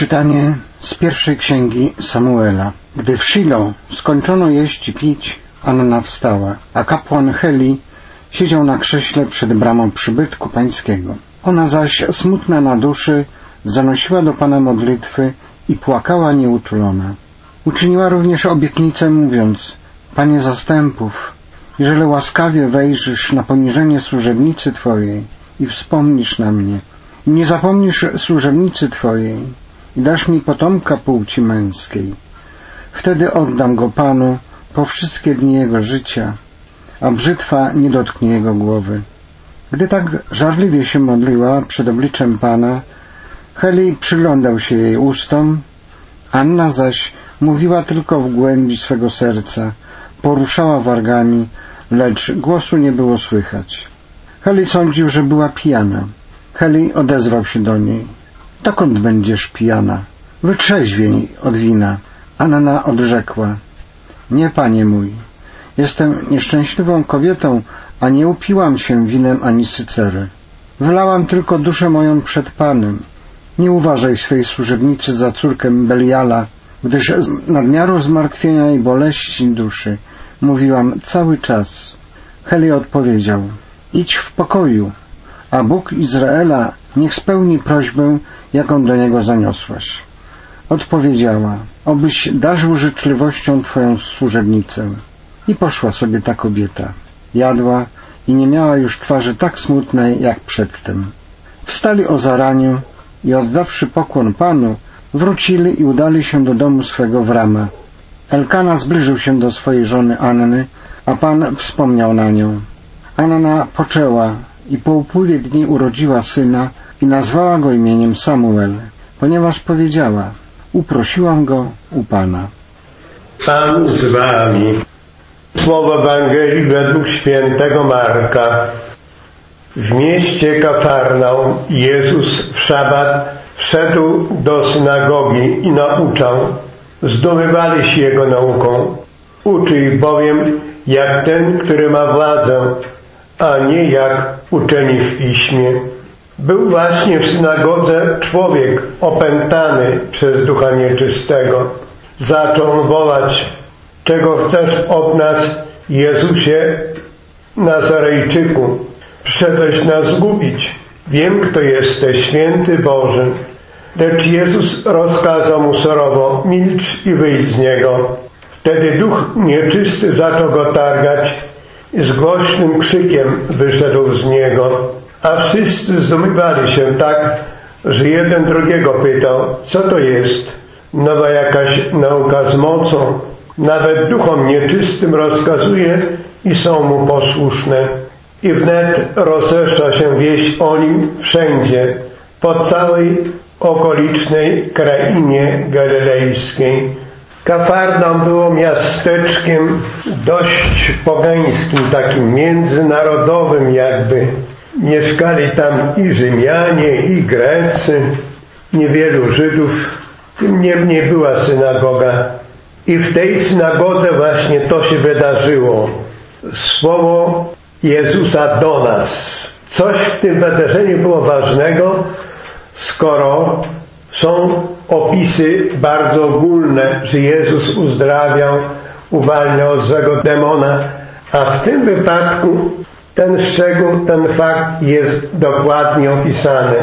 Czytanie z pierwszej księgi Samuela. Gdy w Shilo skończono jeść i pić, Anna wstała, a kapłan Heli siedział na krześle przed bramą przybytku pańskiego. Ona zaś, smutna na duszy, zanosiła do Pana modlitwy i płakała nieutulona. Uczyniła również obietnicę, mówiąc: Panie zastępów, jeżeli łaskawie wejrzysz na poniżenie służebnicy Twojej i wspomnisz na mnie, i nie zapomnisz służebnicy Twojej, i dasz mi potomka płci męskiej, wtedy oddam go Panu po wszystkie dni jego życia, a brzytwa nie dotknie jego głowy. Gdy tak żarliwie się modliła przed obliczem Pana, Heli przyglądał się jej ustom, Anna zaś mówiła tylko w głębi swego serca, poruszała wargami, lecz głosu nie było słychać. Heli sądził, że była pijana. Heli odezwał się do niej: dokąd będziesz pijana? Wytrzeźwiej od wina. Anna odrzekła: nie, panie mój, jestem nieszczęśliwą kobietą, a nie upiłam się winem ani sycery. Wylałam tylko duszę moją przed Panem. Nie uważaj swej służebnicy za córkę Beliala, gdyż z nadmiaru zmartwienia i boleści duszy mówiłam cały czas. Heli odpowiedział: idź w pokoju, a Bóg Izraela niech spełni prośbę, jaką do Niego zaniosłaś. Odpowiedziała: obyś darzył życzliwością Twoją służebnicę. I poszła sobie ta kobieta. Jadła i nie miała już twarzy tak smutnej jak przedtem. Wstali o zaraniu i oddawszy pokłon Panu, wrócili i udali się do domu swego w Rama. Elkana zbliżył się do swojej żony Anny, a Pan wspomniał na nią. Anna poczęła i po upływie dni urodziła syna i nazwała go imieniem Samuel, ponieważ powiedziała: uprosiłam go u Pana. Pan z wami. Słowo Ewangelii według świętego Marka. W mieście Kafarnaum Jezus w szabat wszedł do synagogi i nauczał. Zdobywali się Jego nauką. Uczy ich bowiem jak ten, który ma władzę, a nie jak uczeni w piśmie. Był właśnie w synagodze człowiek opętany przez ducha nieczystego. Zaczął wołać: czego chcesz od nas, Jezusie Nazarejczyku? Przyszedłeś nas zgubić. Wiem, kto jesteś, święty Boży. Lecz Jezus rozkazał mu surowo: milcz i wyjdź z niego. Wtedy duch nieczysty zaczął go targać i z głośnym krzykiem wyszedł z niego. A wszyscy zdumiewali się tak, że jeden drugiego pytał: co to jest? Nowa jakaś nauka z mocą. Nawet duchom nieczystym rozkazuje i są mu posłuszne. I wnet rozeszła się wieść o nim wszędzie, po całej okolicznej krainie galilejskiej. Kafarnaum było miasteczkiem dość pogańskim, takim międzynarodowym jakby. Mieszkali tam i Rzymianie, i Grecy, niewielu Żydów. Tym niemniej była synagoga. I w tej synagodze właśnie to się wydarzyło. Słowo Jezusa do nas. Coś w tym wydarzeniu było ważnego, skoro są opisy bardzo ogólne, że Jezus uzdrawiał, uwalniał od złego demona, a w tym wypadku ten szczegół, ten fakt jest dokładnie opisany.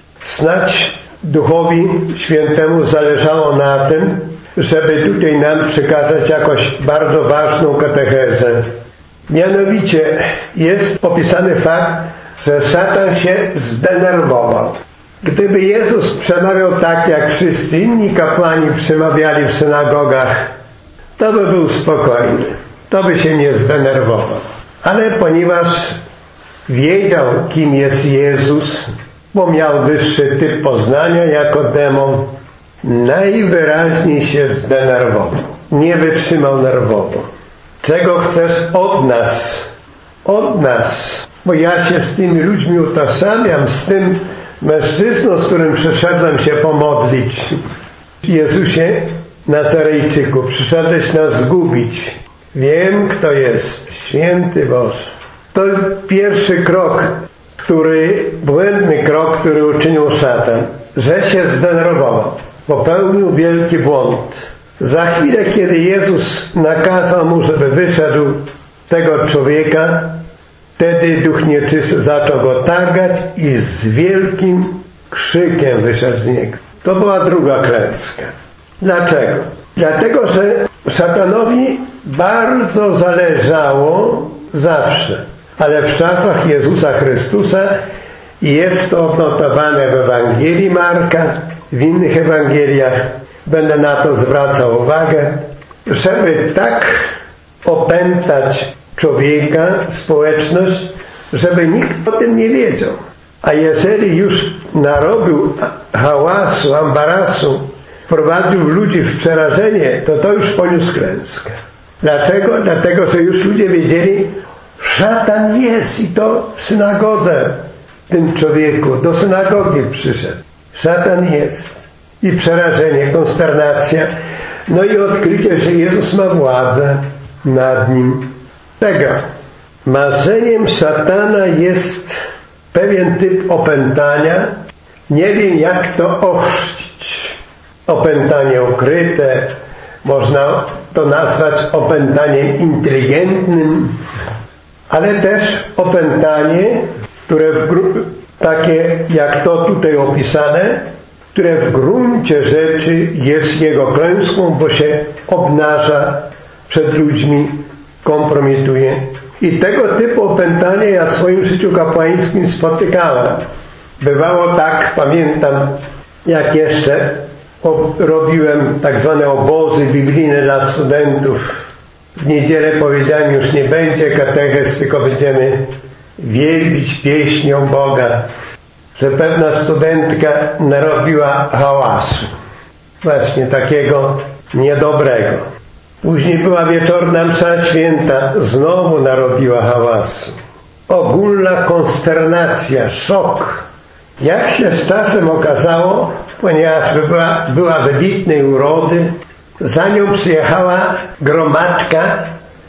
Snadź Duchowi Świętemu zależało na tym, żeby tutaj nam przekazać jakoś bardzo ważną katechezę. Mianowicie jest opisany fakt, że szatan się zdenerwował. Gdyby Jezus przemawiał tak, jak wszyscy inni kapłani przemawiali w synagogach, to by był spokojny, to by się nie zdenerwował. Ale ponieważ wiedział, kim jest Jezus, bo miał wyższy typ poznania jako demon, najwyraźniej się zdenerwował. Nie wytrzymał nerwowo. Czego chcesz od nas? Od nas. Bo ja się z tymi ludźmi utożsamiam, z tym mężczyzną, z którym przyszedłem się pomodlić. Jezusie Nazarejczyku, przyszedłeś nas zgubić. Wiem, kto jest, święty Boże. To pierwszy krok, błędny krok, który uczynił szatan, że się zdenerwował. popełnił wielki błąd. Za chwilę, kiedy Jezus nakazał mu, żeby wyszedł z tego człowieka, wtedy duch nieczysty zaczął go targać i z wielkim krzykiem wyszedł z niego. To była druga klęska. Dlaczego? Dlatego, że szatanowi bardzo zależało zawsze, ale w czasach Jezusa Chrystusa jest to odnotowane w Ewangelii Marka, w innych Ewangeliach. Będę na to zwracał uwagę, żeby tak opętać człowieka, społeczność, żeby nikt o tym nie wiedział. A jeżeli już narobił hałasu, ambarasu, wprowadził ludzi w przerażenie, to już poniósł klęskę. Dlaczego? Dlatego, że już ludzie wiedzieli, szatan jest i to w synagodze tym człowieku, do synagogi przyszedł. Szatan jest. I przerażenie, konsternacja, no i odkrycie, że Jezus ma władzę nad nim. Tego. Marzeniem szatana jest pewien typ opętania. Nie wiem, jak to ochrzcić. Opętanie ukryte, można to nazwać opętaniem inteligentnym, ale też opętanie, które takie jak to tutaj opisane, które w gruncie rzeczy jest jego klęską, bo się obnaża przed ludźmi, kompromituje. I tego typu opętanie ja w swoim życiu kapłańskim spotykałem. Bywało tak, pamiętam, jak jeszcze robiłem tak zwane obozy biblijne dla studentów. W niedzielę powiedziałem, już nie będzie katechez, tylko będziemy wielbić pieśnią Boga. Że pewna studentka narobiła hałasu. Właśnie takiego niedobrego. Później była wieczorna msza święta, znowu narobiła hałasu. Ogólna konsternacja, szok. Jak się z czasem okazało, ponieważ była wybitnej urody, za nią przyjechała gromadka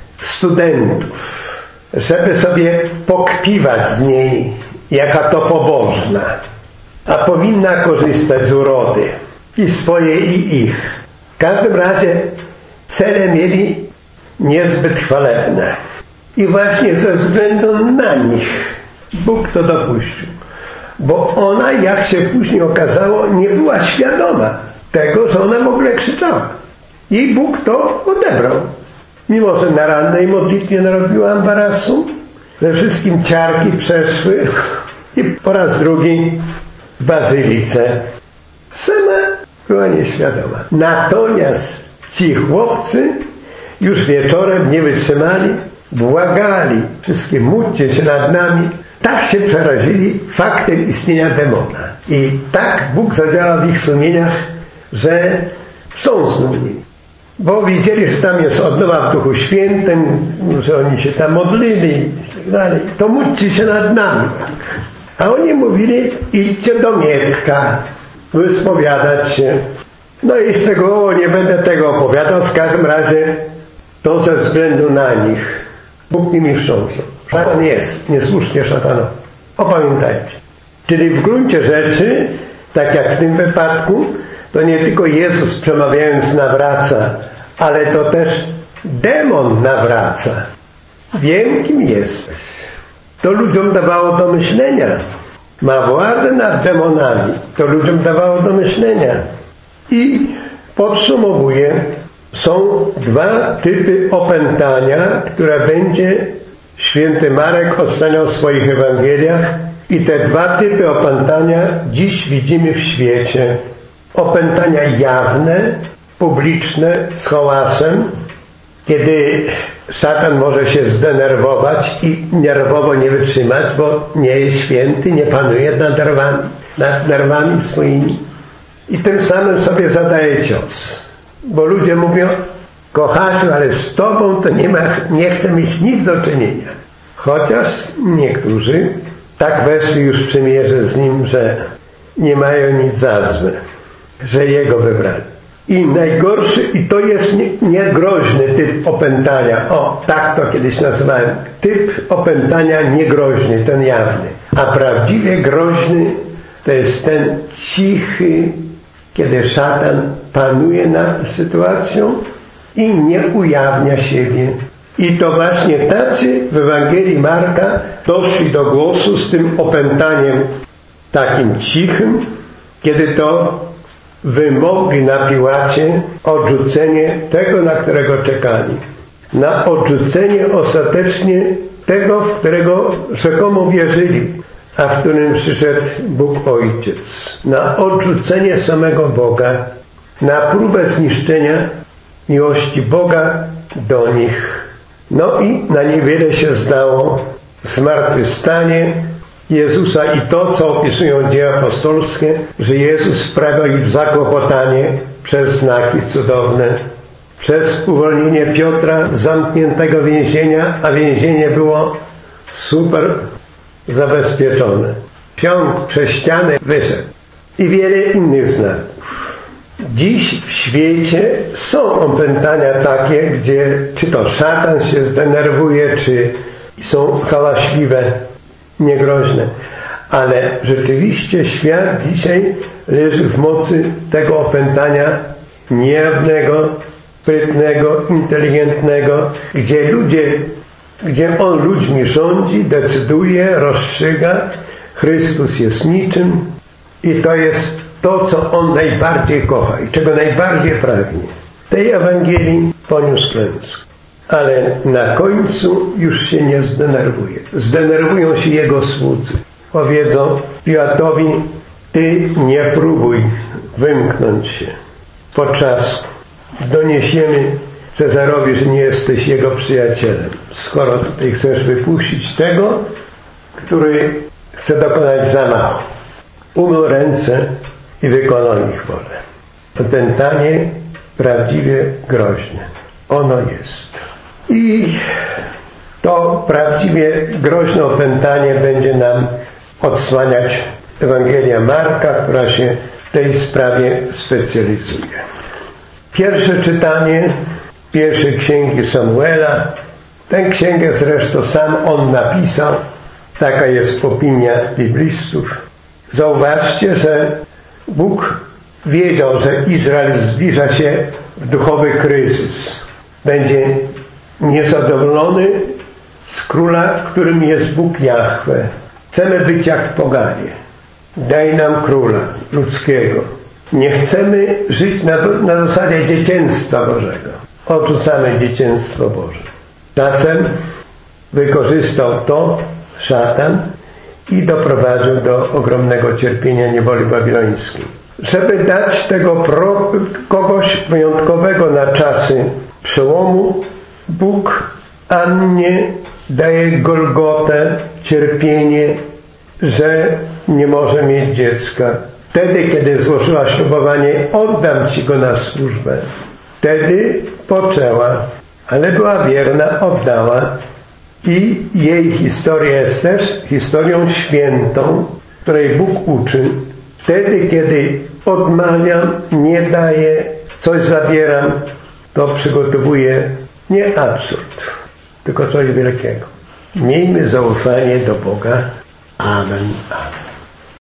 studentów, żeby sobie pokpiwać z niej, jaka to pobożna, a powinna korzystać z urody i swojej i ich. W każdym razie cele mieli niezbyt chwalebne i właśnie ze względu na nich Bóg to dopuścił, bo ona, jak się później okazało, nie była świadoma tego, że ona w ogóle krzyczała. Jej Bóg to odebrał, mimo że na rannej modlitwie narobiła ambarasu, ze wszystkim ciarki przeszły i po raz drugi w bazylice sama była nieświadoma. Natomiast ci chłopcy już wieczorem nie wytrzymali, błagali wszystkie, módlcie się nad nami. Tak się przerazili faktem istnienia demona. I tak Bóg zadziałał w ich sumieniach, że wstrząsnął nimi. Bo widzieli, że tam jest odnowa w Duchu Świętym, że oni się tam modlili i tak dalej. To módlcie się nad nami. A oni mówili, idźcie do Mietka, wyspowiadać się. No i szczegółowo nie będę tego opowiadał, w każdym razie to ze względu na nich. Bóg nimi wstrząsnął. Szatan jest, niesłusznie szatanowi. Opamiętajcie. Czyli w gruncie rzeczy, tak jak w tym wypadku, to nie tylko Jezus przemawiając nawraca, ale to też demon nawraca. Wiem, kim jesteś. To ludziom dawało do myślenia. Ma władzę nad demonami. To ludziom dawało do myślenia. I podsumowuję, są dwa typy opętania, które będzie święty Marek oceniał w swoich Ewangeliach i te dwa typy opętania dziś widzimy w świecie. Opętania jawne, publiczne, z hałasem, kiedy szatan może się zdenerwować i nerwowo nie wytrzymać, bo nie jest święty, nie panuje nad nerwami swoimi. I tym samym sobie zadaje cios. Bo ludzie mówią, kochasiu, ale z tobą to nie chcę mieć nic do czynienia. Chociaż niektórzy tak weszli już w przymierze z nim, że nie mają nic za złe, że jego wybrali. I najgorszy, i to jest niegroźny typ opętania. O, tak to kiedyś nazywałem. Typ opętania niegroźny, ten jawny. A prawdziwie groźny to jest ten cichy, kiedy szatan panuje nad sytuacją i nie ujawnia siebie. I to właśnie tacy w Ewangelii Marka doszli do głosu z tym opętaniem takim cichym, kiedy to wymogli na Piłacie odrzucenie tego, na którego czekali. Na odrzucenie ostatecznie tego, w którego rzekomo wierzyli, a w którym przyszedł Bóg Ojciec. Na odrzucenie samego Boga, na próbę zniszczenia miłości Boga do nich. No i na niewiele się zdało zmartwychwstanie Jezusa i to, co opisują dzieła apostolskie, że Jezus wprawia ich w zakłopotanie przez znaki cudowne, przez uwolnienie Piotra z zamkniętego więzienia, a więzienie było super zabezpieczone. Piąt przez ścianę wyszedł i wiele innych znaków. Dziś w świecie są opętania takie, gdzie czy to szatan się zdenerwuje, czy są hałaśliwe, niegroźne. Ale rzeczywiście świat dzisiaj leży w mocy tego opętania niejawnego, sprytnego, inteligentnego, gdzie on ludźmi rządzi, decyduje, rozstrzyga. Chrystus jest niczym i to jest to, co on najbardziej kocha i czego najbardziej pragnie. W tej Ewangelii poniósł klęskę, ale na końcu już się nie zdenerwuje. Zdenerwują się jego słudzy. Powiedzą Piłatowi: ty nie próbuj wymknąć się po czasku. Doniesiemy Cezarowi, że nie jesteś jego przyjacielem, skoro tutaj chcesz wypuścić tego, który chce dokonać zamachu. Umył ręce i wykonał ich wolę. Opętanie prawdziwie groźne. Ono jest. I to prawdziwie groźne opętanie będzie nam odsłaniać Ewangelia Marka, która się w tej sprawie specjalizuje. Pierwsze czytanie pierwszej księgi Samuela. Tę księgę zresztą sam on napisał. Taka jest opinia biblistów. Zauważcie, że Bóg wiedział, że Izrael zbliża się w duchowy kryzys. Będzie niezadowolony z króla, którym jest Bóg Jahwe. Chcemy być jak poganie. Daj nam króla ludzkiego. Nie chcemy żyć na zasadzie dzieciństwa Bożego. Odrzucamy dzieciństwo Boże. Czasem wykorzystał to szatan i doprowadził do ogromnego cierpienia niewoli babilońskiej. Żeby dać tego kogoś wyjątkowego na czasy przełomu, Bóg Annie daje Golgotę, cierpienie, że nie może mieć dziecka. Wtedy, kiedy złożyła ślubowanie, oddam Ci go na służbę. Wtedy poczęła, ale była wierna, oddała. I jej historia jest też historią świętą, której Bóg uczy. Wtedy, kiedy odmawiam, nie daję, coś zabieram, to przygotowuję nie absurd, tylko coś wielkiego. Miejmy zaufanie do Boga. Amen. Amen.